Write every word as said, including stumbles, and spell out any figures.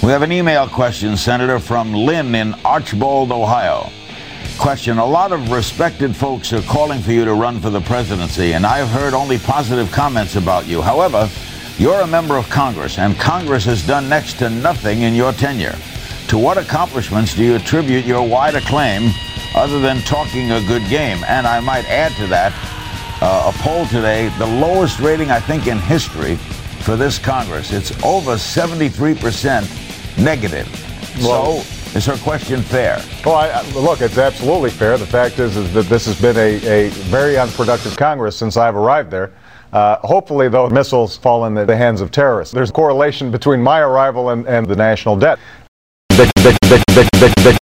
We have an email question, Senator, from Lynn in Archbold, Ohio. Question: a lot of respected folks are calling for you to run for the presidency, and I've heard only positive comments about you. However, you're a member of Congress, and Congress has done next to nothing in your tenure. To what accomplishments do you attribute your wide acclaim other than talking a good game? And I might add to that, uh, a poll today, the lowest rating, I think, in history for this Congress. It's over seventy-three percent negative. Well, so is her question fair? Well, I, look, it's absolutely fair. The fact is, is that this has been a, a very unproductive Congress since I've arrived there. Uh, hopefully, though, missiles fall in the, the hands of terrorists. There's a correlation between my arrival and, and the national debt.